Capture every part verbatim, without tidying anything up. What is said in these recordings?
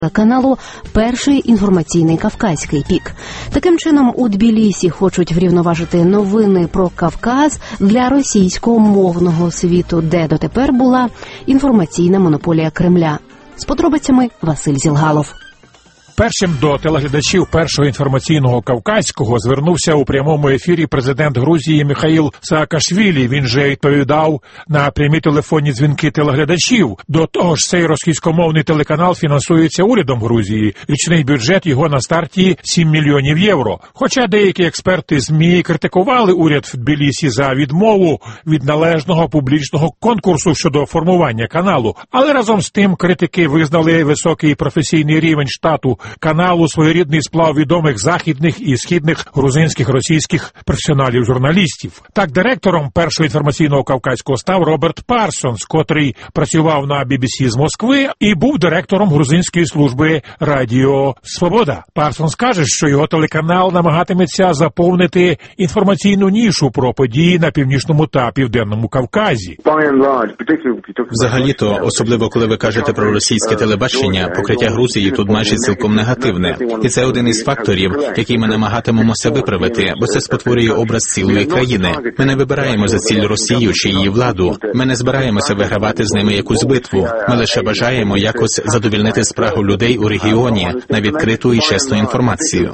каналу «Перший інформаційний кавказький пік». Таким чином, у Тбілісі хочуть врівноважити новини про Кавказ для російськомовного світу, де дотепер була інформаційна монополія Кремля. З подробицями Василь Зілгалов. Першим до телеглядачів Першого інформаційного кавказького звернувся у прямому ефірі президент Грузії Міхаїл Саакашвілі. Він же відповідав на прямі телефонні дзвінки телеглядачів. До того ж, цей російськомовний телеканал фінансується урядом Грузії. Річний бюджет його на старті сім мільйонів євро. Хоча деякі експерти ЗМІ критикували уряд в Тбілісі за відмову від належного публічного конкурсу щодо формування каналу. Але разом з тим критики визнали високий професійний рівень штату каналу, своєрідний сплав відомих західних і східних грузинських, російських професіоналів-журналістів. Так, директором Першого інформаційного кавказького став Роберт Парсонс, котрий працював на бі бі сі з Москви і був директором грузинської служби Радіо Свобода. Парсонс каже, що його телеканал намагатиметься заповнити інформаційну нішу про події на Північному та Південному Кавказі. Взагалі-то, особливо коли ви кажете про російське телебачення, покриття Грузії тут майже цілком негативне. І це один із факторів, який ми намагатимемося виправити, бо це спотворює образ цілої країни. Ми не вибираємо за ціль Росію чи її владу. Ми не збираємося вигравати з ними якусь битву. Ми лише бажаємо якось задовільнити спрагу людей у регіоні на відкриту і чесну інформацію.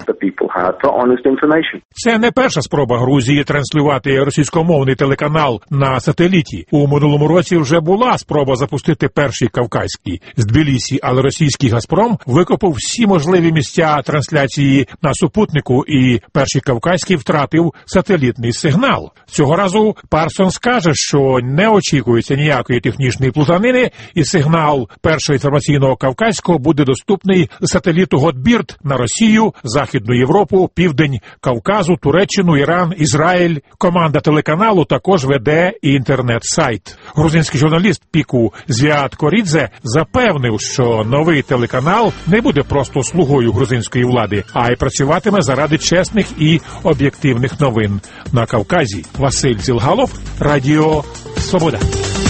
Це не перша спроба Грузії транслювати російськомовний телеканал на сателіті. У минулому році вже була спроба запустити Перший кавказький з Тбілісі, але російський «Газпром» викопав всі можливі місця трансляції на супутнику, і Перший кавказький втратив сателітний сигнал. Цього разу Парсонс каже, що не очікується ніякої технічної плутанини, і сигнал Першого інформаційного кавказького буде доступний з сателіту Готбірд на Росію, Західну Європу, Південь Кавказу, Туреччину, Іран, Ізраїль. Команда телеканалу також веде і інтернет-сайт. Грузинський журналіст Піку Звіат Корідзе запевнив, що новий телеканал не буде просто слугою грузинської влади, а й працюватиме заради чесних і об'єктивних новин на Кавказі. Василь Зілгалов, Радіо Свобода.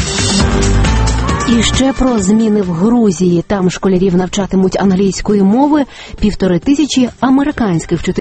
І ще про зміни в Грузії. Там школярів навчатимуть англійської мови півтори тисячі американських вчителів.